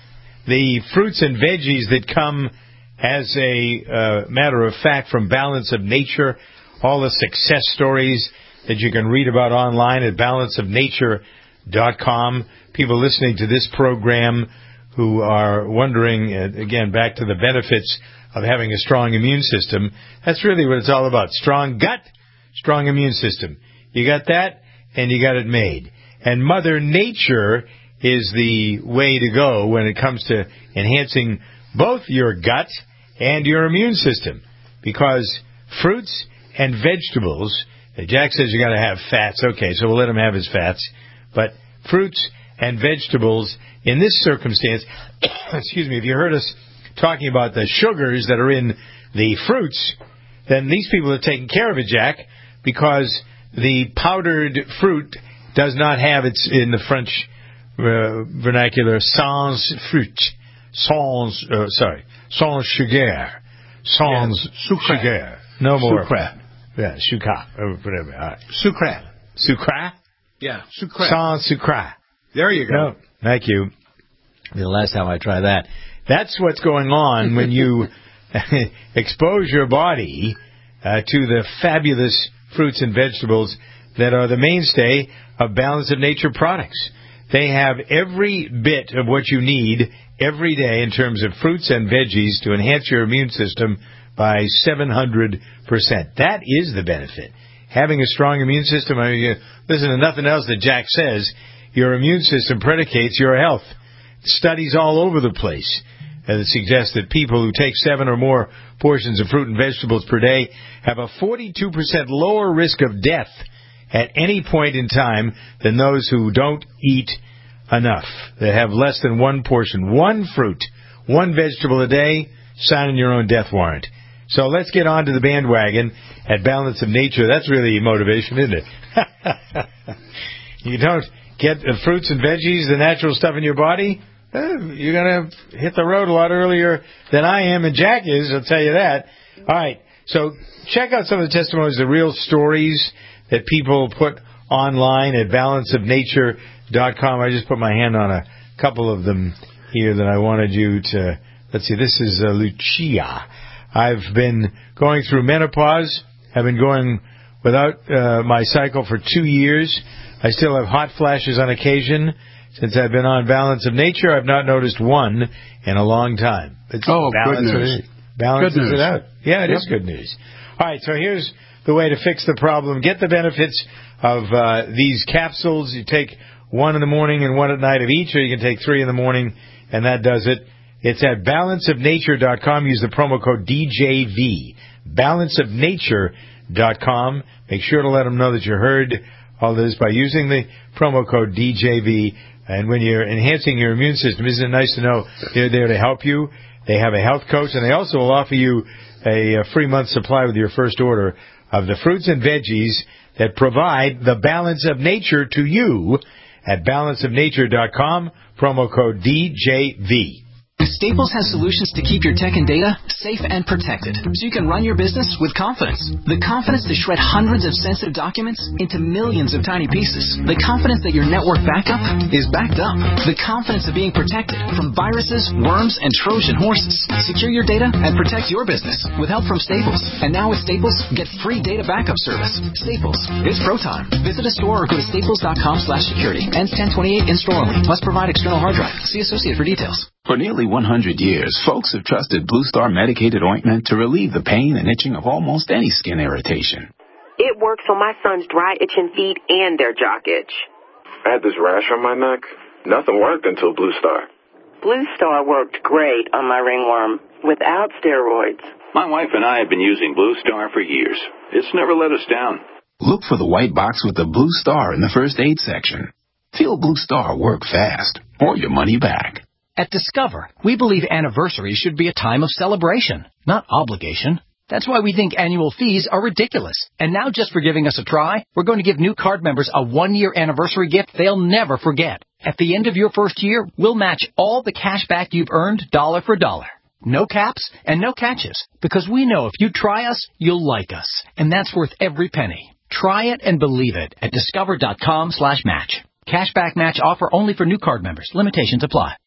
Speaker 2: the fruits and veggies that come as a uh, matter of fact from Balance of Nature, all the success stories that you can read about online at balance of nature dot com. People listening to this program who are wondering, uh, again, back to the benefits of having a strong immune system. That's really what it's all about. Strong gut, strong immune system. You got that, and you got it made. And Mother Nature is the way to go when it comes to enhancing both your gut and your immune system. Because fruits and vegetables, Jack says you got to have fats. Okay, so we'll let him have his fats. But fruits and vegetables, in this circumstance, excuse me, if you heard us talking about the sugars that are in the fruits, then these people are taking care of it, Jack, because the powdered fruit does not have its, in the French uh, vernacular, sans fruit, sans, uh, sorry, sans sugar, sans
Speaker 3: yes.
Speaker 2: sugar. No more.
Speaker 3: Sucre.
Speaker 2: Yeah, sucre, or whatever. All right.
Speaker 3: Sucre.
Speaker 2: Sucre?
Speaker 3: Yeah, sucre.
Speaker 2: Sans sucre.
Speaker 3: There you go.
Speaker 2: No, thank you. The last time I try that. That's what's going on when you expose your body uh, to the fabulous fruits and vegetables that are the mainstay of Balance of Nature products. They have every bit of what you need every day in terms of fruits and veggies to enhance your immune system by seven hundred percent. That is the benefit. Having a strong immune system, I mean, listen to nothing else that Jack says. Your immune system predicates your health. Studies all over the place uh, that suggest that people who take seven or more portions of fruit and vegetables per day have a forty-two percent lower risk of death at any point in time than those who don't eat enough. They have less than one portion, one fruit, one vegetable a day, signing your own death warrant. So let's get on to the bandwagon at Balance of Nature. That's really motivation, isn't it? You don't get the fruits and veggies, the natural stuff in your body, eh, you're going to hit the road a lot earlier than I am and Jack is, I'll tell you that. All right, so check out some of the testimonies, the real stories that people put online at balance of nature dot com. I just put my hand on a couple of them here that I wanted you to, let's see, this is uh, Lucia. I've been going through menopause. I've been going without uh, my cycle for two years. I still have hot flashes on occasion. Since I've been on Balance of Nature, I've not noticed one in a long time. It's
Speaker 3: oh,
Speaker 2: balance
Speaker 3: good news.
Speaker 2: It balances
Speaker 3: good news.
Speaker 2: it out. Yeah, it
Speaker 3: yep.
Speaker 2: is good news. All right, so here's the way to fix the problem. Get the benefits of uh, these capsules. You take one in the morning and one at night of each, or you can take three in the morning, and that does it. It's at balance of nature dot com. Use the promo code D J V. balance of nature dot com. Make sure to let them know that you heard all this by using the promo code D J V. And when you're enhancing your immune system, isn't it nice to know they're there to help you? They have a health coach, and they also will offer you a, a free month supply with your first order of the fruits and veggies that provide the balance of nature to you at balance of nature dot com. Promo code D J V.
Speaker 11: Staples has solutions to keep your tech and data safe and protected, so you can run your business with confidence. The confidence to shred hundreds of sensitive documents into millions of tiny pieces. The confidence that your network backup is backed up. The confidence of being protected from viruses, worms, and Trojan horses. Secure your data and protect your business with help from Staples. And now with Staples, get free data backup service. Staples, it's pro time. Visit a store or go to staples.com slash security. Ends ten twenty-eight in store only. Must provide external hard drive. See associate for details.
Speaker 18: For nearly one hundred years, folks have trusted Blue Star medicated ointment to relieve the pain and itching of almost any skin irritation.
Speaker 19: It works on my son's dry itching feet and their jock itch.
Speaker 20: I had this rash on my neck. Nothing worked until Blue Star.
Speaker 19: Blue Star worked great on my ringworm without steroids.
Speaker 18: My wife and I have been using Blue Star for years. It's never let us down. Look for the white box with the Blue Star in the first aid section. Feel Blue Star work fast, or your money back.
Speaker 11: At Discover, we believe anniversaries should be a time of celebration, not obligation. That's why we think annual fees are ridiculous. And now, just for giving us a try, we're going to give new card members a one-year anniversary gift they'll never forget. At the end of your first year, we'll match all the cash back you've earned dollar for dollar. No caps and no catches, because we know if you try us, you'll like us. And that's worth every penny. Try it and believe it at discover.com slash match. Cashback match offer only for new card members. Limitations apply.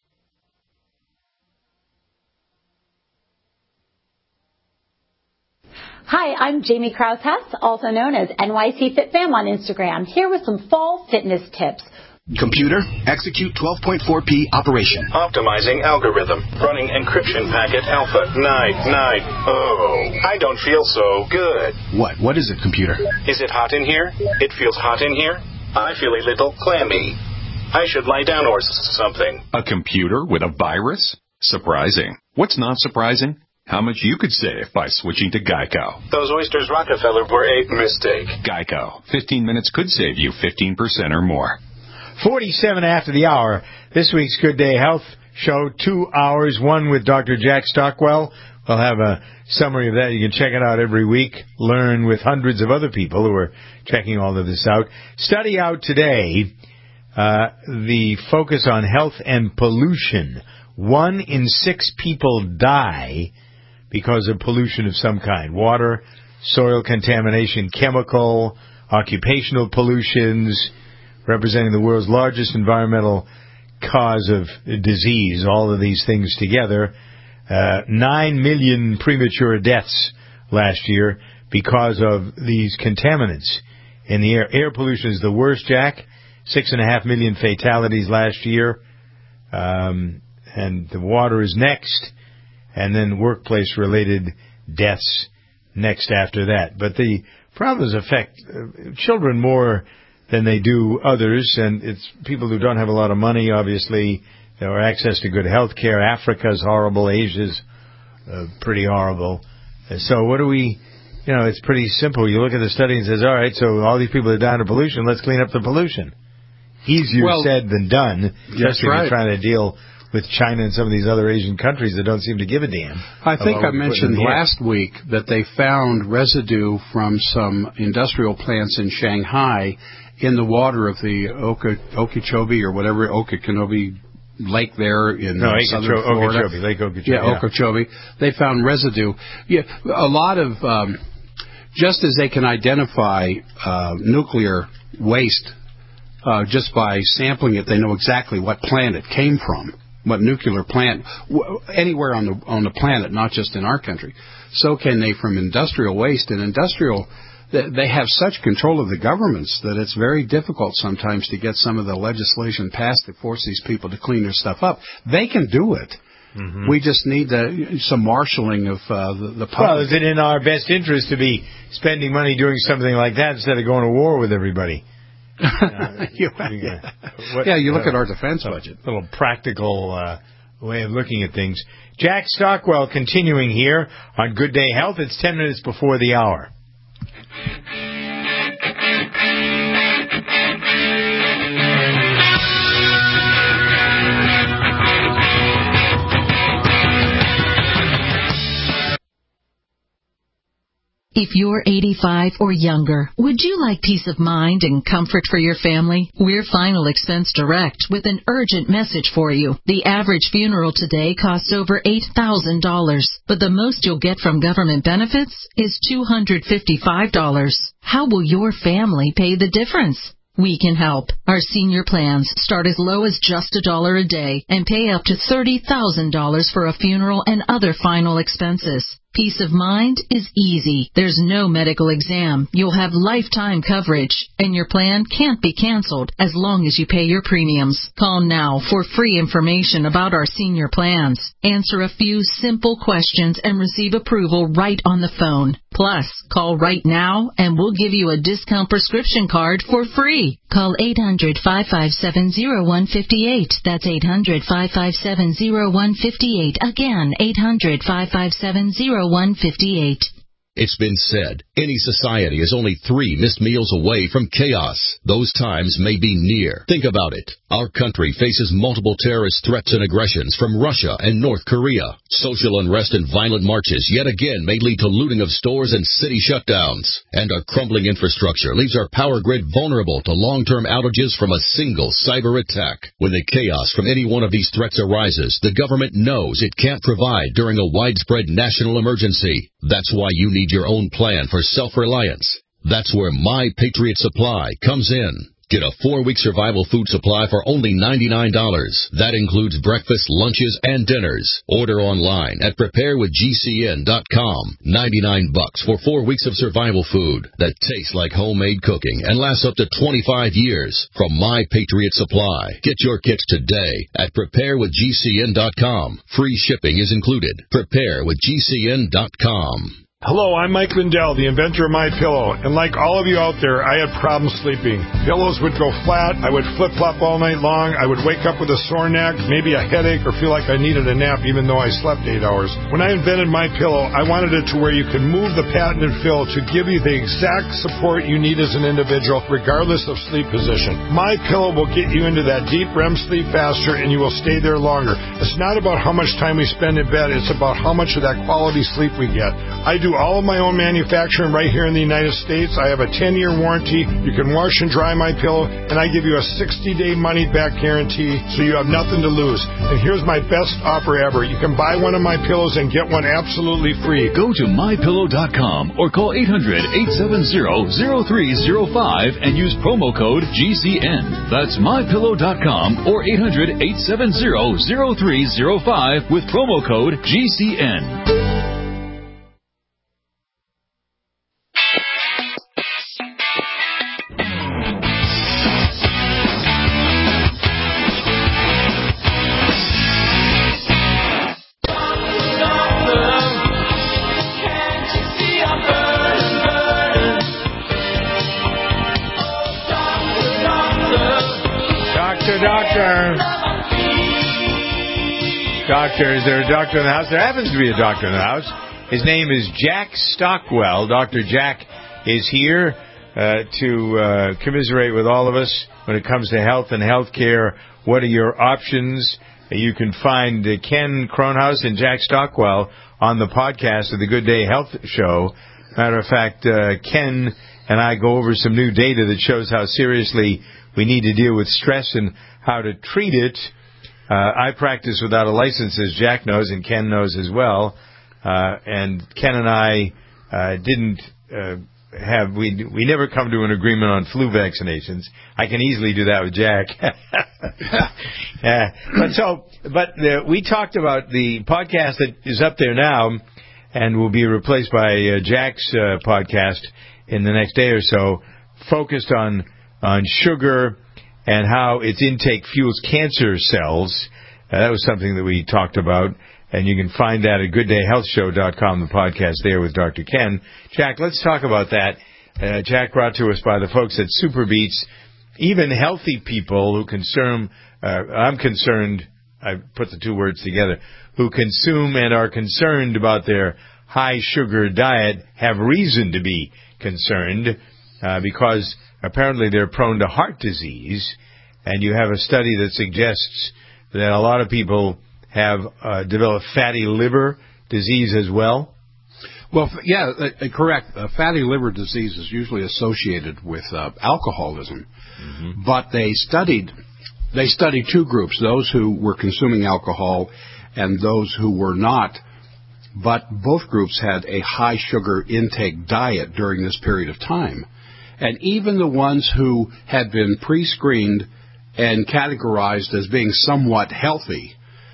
Speaker 21: Hi, I'm Jamie Krause-Hess, also known as N Y C Fit Fam on Instagram, here with some fall fitness tips.
Speaker 22: Computer, execute twelve point four P operation.
Speaker 23: Optimizing algorithm. Running encryption packet alpha. Night, night. Oh, I don't feel so good.
Speaker 22: What? What is it, computer?
Speaker 23: Is it hot in here? It feels hot in here. I feel a little clammy. I should lie down or something.
Speaker 24: A computer with a virus? Surprising. What's not surprising? How much you could save by switching to Geico.
Speaker 23: Those oysters Rockefeller were a mistake.
Speaker 24: Geico. fifteen minutes could save you fifteen percent or more.
Speaker 2: forty-seven after the hour. This week's Good Day Health show, two hours, one with Doctor Jack Stockwell. We'll have a summary of that. You can check it out every week. Learn with hundreds of other people who are checking all of this out. Study out today, uh, the focus on health and pollution. One in six people die because of pollution of some kind. Water, soil contamination, chemical, occupational pollutions, representing the world's largest environmental cause of disease. All of these things together. Uh, nine million premature deaths last year because of these contaminants in the air. Air pollution is the worst, Jack. Six and a half million fatalities last year. Um, and the water is next. And then workplace-related deaths next after that. But the problems affect uh, children more than they do others, and it's people who don't have a lot of money, obviously, or access to good health care. Africa's horrible. Asia's uh, pretty horrible. And so what do we, you know, it's pretty simple. You look at the study and says, all right, so all these people are dying of pollution, let's clean up the pollution. Easier well, said than done, especially right. if you're trying to deal with China and some of these other Asian countries that don't seem to give a damn.
Speaker 3: I think I mentioned last week that they found residue from some industrial plants in Shanghai in the water of the Oka, Okeechobee or whatever, Okeechobee Lake there in
Speaker 2: no,
Speaker 3: uh, southern Florida.
Speaker 2: Okeechobee, Lake Okeechobee.
Speaker 3: Yeah, yeah, Okeechobee. They found residue. Yeah, a lot of, um, just as they can identify uh, nuclear waste uh, just by sampling it, they know exactly what plant it came from. What nuclear plant, w- anywhere on the on the planet, not just in our country. So can they from industrial waste. And industrial, they have such control of the governments that it's very difficult sometimes to get some of the legislation passed that force these people to clean their stuff up. They can do it. Mm-hmm. We just need the, some marshaling of uh, the, the public.
Speaker 2: Well, is it in our best interest to be spending money doing something like that instead of going to war with everybody? Uh,
Speaker 3: you, yeah. What, yeah, you look uh, at our defense budget.
Speaker 2: A little practical uh, way of looking at things. Jack Stockwell continuing here on Good Day Health. It's ten minutes before the hour.
Speaker 4: If you're eighty-five or younger, would you like peace of mind and comfort for your family? We're Final Expense Direct with an urgent message for you. The average funeral today costs over eight thousand dollars, but the most you'll get from government benefits is two hundred fifty-five dollars. How will your family pay the difference? We can help. Our senior plans start as low as just a dollar a day and pay up to thirty thousand dollars for a funeral and other final expenses. Peace of mind is easy. There's no medical exam. You'll have lifetime coverage, and your plan can't be canceled as long as you pay your premiums. Call now for free information about our senior plans. Answer a few simple questions and receive approval right on the phone. Plus, call right now and we'll give you a discount prescription card for free. Call eight hundred, five five seven, zero one five eight. That's eight hundred, five five seven, zero one five eight. Again, eight hundred, five five seven, zero one five eight.
Speaker 5: It's been said, any society is only three missed meals away from chaos. Those times may be near. Think about it. Our country faces multiple terrorist threats and aggressions from Russia and North Korea. Social unrest and violent marches yet again may lead to looting of stores and city shutdowns. And our crumbling infrastructure leaves our power grid vulnerable to long-term outages from a single cyber attack. When the chaos from any one of these threats arises, the government knows it can't provide during a widespread national emergency. That's why you need your own plan for self-reliance. That's where My Patriot Supply comes in. Get a four-week survival food supply for only ninety-nine dollars. That includes breakfast, lunches, and dinners. Order online at prepare with G C N dot com. ninety-nine bucks for four weeks of survival food that tastes like homemade cooking and lasts up to twenty-five years from My Patriot Supply. Get your kits today at prepare with G C N dot com. Free shipping is included. prepare with G C N dot com.
Speaker 6: Hello, I'm Mike Lindell, the inventor of MyPillow, and like all of you out there, I had problems sleeping. Pillows would go flat, I would flip-flop all night long, I would wake up with a sore neck, maybe a headache, or feel like I needed a nap even though I slept eight hours. When I invented MyPillow, I wanted it to where you can move the patented fill to give you the exact support you need as an individual, regardless of sleep position. MyPillow will get you into that deep R E M sleep faster, and you will stay there longer. It's not about how much time we spend in bed, it's about how much of that quality sleep we get. I do all of my own manufacturing right here in the United States. I have a ten-year warranty. You can wash and dry my pillow, and I give you a sixty-day money-back guarantee, so you have nothing to lose. And here's my best offer ever. You can buy one of my pillows and get one absolutely free.
Speaker 7: Go to my pillow dot com or call eight hundred, eight seven zero, zero three zero five and use promo code G C N. That's my pillow dot com or eight hundred, eight seven zero, zero three zero five with promo code G C N.
Speaker 2: Doctor, is there a doctor in the house? There happens to be a doctor in the house. His name is Jack Stockwell. Doctor Jack is here uh, to uh, commiserate with all of us when it comes to health and health care. What are your options? You can find uh, Ken Kronhaus and Jack Stockwell on the podcast of the Good Day Health Show. Matter of fact, uh, Ken and I go over some new data that shows how seriously we need to deal with stress and how to treat it. Uh, I practice without a license, as Jack knows, and Ken knows as well. Uh, and Ken and I uh, didn't uh, have we we never come to an agreement on flu vaccinations. I can easily do that with Jack. uh, but so, but uh, we talked about the podcast that is up there now, and will be replaced by uh, Jack's uh, podcast in the next day or so, focused on on sugar and how its intake fuels cancer cells. Uh, that was something that we talked about, and you can find that at good day health show dot com, the podcast there with Doctor Ken. Jack, let's talk about that. Uh, Jack brought to us by the folks at SuperBeets. Even healthy people who consume, uh, I'm concerned, I put the two words together, who consume and are concerned about their high-sugar diet have reason to be concerned uh, because apparently they're prone to heart disease, and you have a study that suggests that a lot of people have uh, developed fatty liver disease as well.
Speaker 3: Well, yeah, uh, correct. Uh, fatty liver disease is usually associated with uh, alcoholism, mm-hmm. but they studied they studied two groups: those who were consuming alcohol and those who were not. But both groups had a high sugar intake diet during this period of time, and even the ones who had been pre-screened and categorized as being somewhat healthy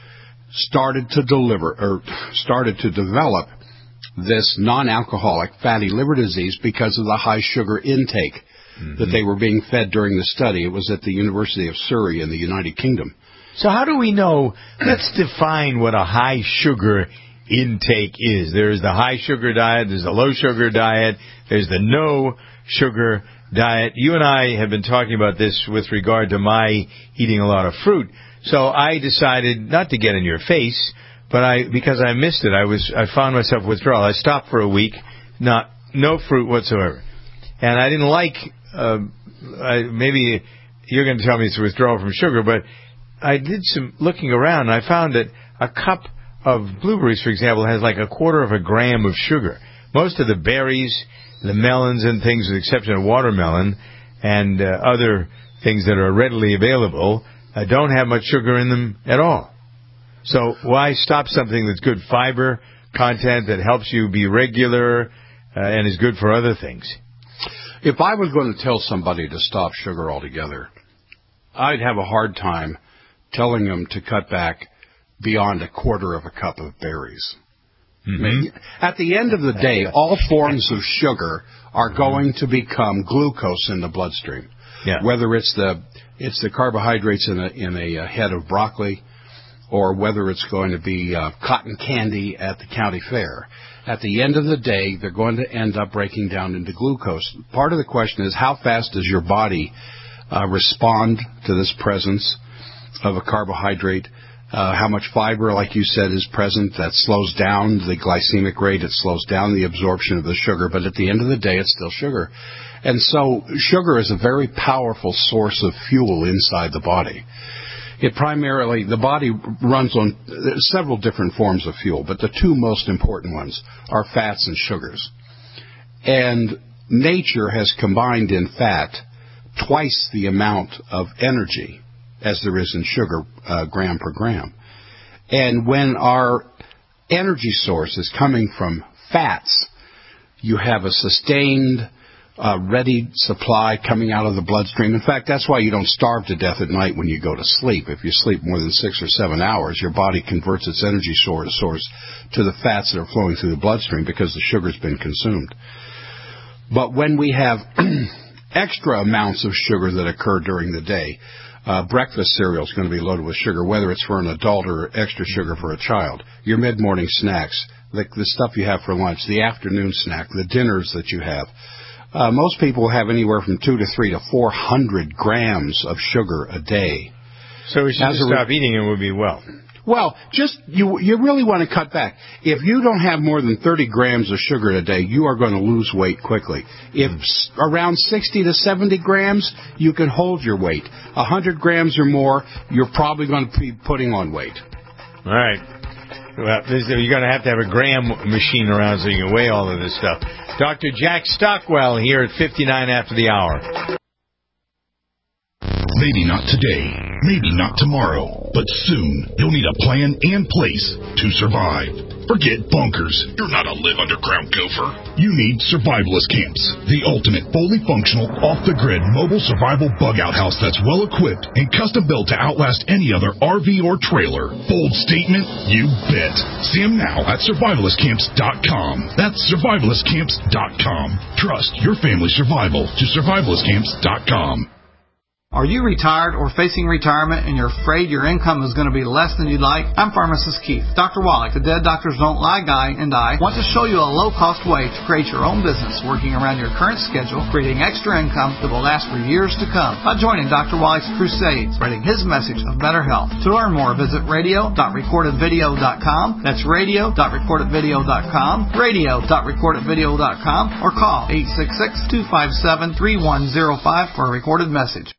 Speaker 3: started to deliver or started to develop this non-alcoholic fatty liver disease because of the high sugar intake mm-hmm. that they were being fed during the study. It was at the University of Surrey in the United Kingdom.
Speaker 2: So how do we know? Let's define what a high sugar intake is. There's the high sugar diet, there's the low sugar diet, there's the no sugar diet. You and I have been talking about this with regard to my eating a lot of fruit. So I decided not to get in your face, but I because I missed it. I was I found myself withdrawal. I stopped for a week, not no fruit whatsoever, and I didn't like. Uh, I, maybe you're going to tell me it's withdrawal from sugar, but I did some looking around, and I found that a cup of blueberries, for example, has like a quarter of a gram of sugar. Most of the berries, the melons and things, with the exception of watermelon and uh, other things that are readily available, uh, don't have much sugar in them at all. So why stop something that's good fiber content that helps you be regular uh, and is good for other things?
Speaker 3: If I was going to tell somebody to stop sugar altogether, I'd have a hard time telling them to cut back beyond a quarter of a cup of berries. Mm-hmm. I mean, at the end of the day, all forms of sugar are going to become glucose in the bloodstream. Yeah. Whether it's the it's the carbohydrates in a in a head of broccoli, or whether it's going to be uh, cotton candy at the county fair. At the end of the day, they're going to end up breaking down into glucose. Part of the question is, how fast does your body uh, respond to this presence of a carbohydrate? Uh, how much fiber, like you said, is present? That slows down the glycemic rate. It slows down the absorption of the sugar. But at the end of the day, it's still sugar. And so sugar is a very powerful source of fuel inside the body. It primarily, the body runs on several different forms of fuel, but the two most important ones are fats and sugars. And nature has combined in fat twice the amount of energy as there is in sugar, uh, gram per gram. And when our energy source is coming from fats, you have a sustained Uh, ready supply coming out of the bloodstream. In fact, that's why you don't starve to death at night when you go to sleep. If you sleep more than six or seven hours, your body converts its energy source, source to the fats that are flowing through the bloodstream because the sugar's been consumed. But when we have extra amounts of sugar that occur during the day, uh, breakfast cereal is going to be loaded with sugar, whether it's for an adult or extra sugar for a child. Your mid-morning snacks, the, the stuff you have for lunch, the afternoon snack, the dinners that you have, Uh, most people have anywhere from two to three to four hundred grams of sugar a day.
Speaker 2: So we should just stop eating and we'll be well.
Speaker 3: Well, just you you really want to cut back. If you don't have more than thirty grams of sugar a day, you are going to lose weight quickly. If s- around sixty to seventy grams, you can hold your weight. one hundred grams or more, you're probably going to be putting on weight.
Speaker 2: All right. Well, you're going to have to have a gram machine around so you can weigh all of this stuff. Doctor Jack Stockwell here at fifty-nine after the hour.
Speaker 1: Maybe not today, maybe not tomorrow, but soon you'll need a plan and place to survive. Forget bunkers. You're not a live underground gopher. You need Survivalist Camps, the ultimate fully functional, off-the-grid mobile survival bug-out house that's well-equipped and custom-built to outlast any other R V or trailer. Bold statement? You bet. See them now at survivalist camps dot com. That's survivalist camps dot com. Trust your family's survival to survivalist camps dot com.
Speaker 8: Are you retired or facing retirement and you're afraid your income is going to be less than you'd like? I'm Pharmacist Keith. Doctor Wallach, the Dead Doctors Don't Lie guy, and I want to show you a low-cost way to create your own business working around your current schedule, creating extra income that will last for years to come by joining Doctor Wallach's crusade, spreading his message of better health. To learn more, visit radio dot recorded video dot com. That's radio dot recorded video dot com, radio dot recorded video dot com, or call eight six six, two five seven, three one zero five for a recorded message.